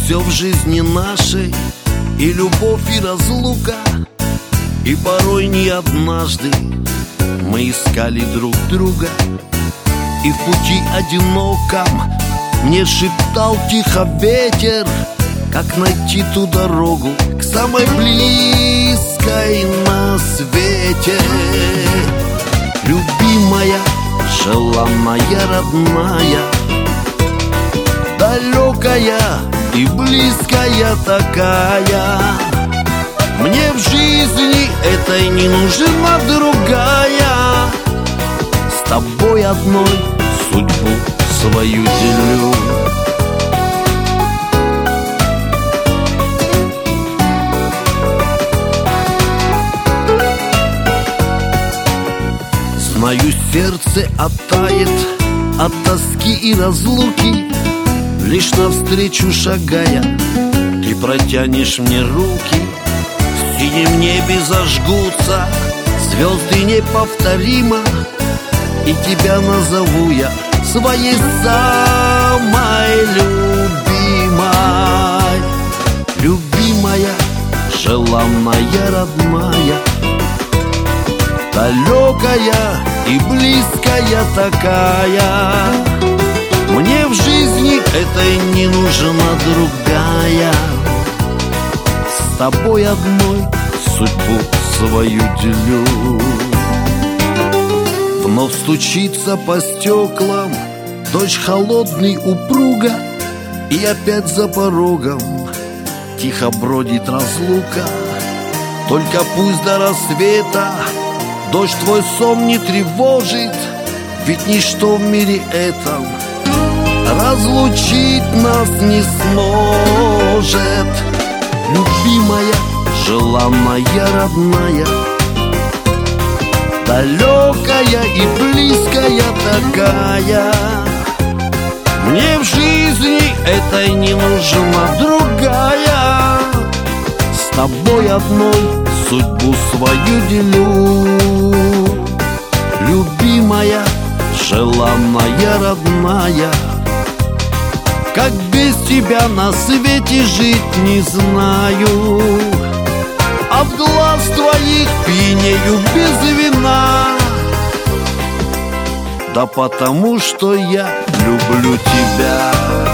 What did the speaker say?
все в жизни нашей, и любовь, и разлука, и порой не однажды мы искали друг друга. И в пути одиноком мне шептал тихо ветер, как найти ту дорогу к самой близкой на свете. Любимая, желанная, родная, далекая и близкая такая, мне в жизни этой не нужна другая. С тобой одной судьбу свою делю. Знаю, сердце оттает от тоски и разлуки, лишь навстречу шагая, ты протянешь мне руки. В синем небе зажгутся звезды неповторимо, и тебя назову я своей самой любимой. Любимая, желанная, родная, далекая и близкая такая, мне в жизни этой не нужна другая. С тобой одной судьбу свою делю. Вновь стучится по стеклам дождь холодный упруга, и опять за порогом тихо бродит разлука. Только пусть до рассвета дождь твой сон не тревожит, ведь ничто в мире этом разлучить нас не сможет. Любимая, желанная, родная, далекая и близкая такая, мне в жизни этой не нужна другая. С тобой одной судьбу свою делю. Любимая, желанная, родная, как без тебя на свете жить не знаю. От глаз твоих пьянею без вина, да потому что я люблю тебя.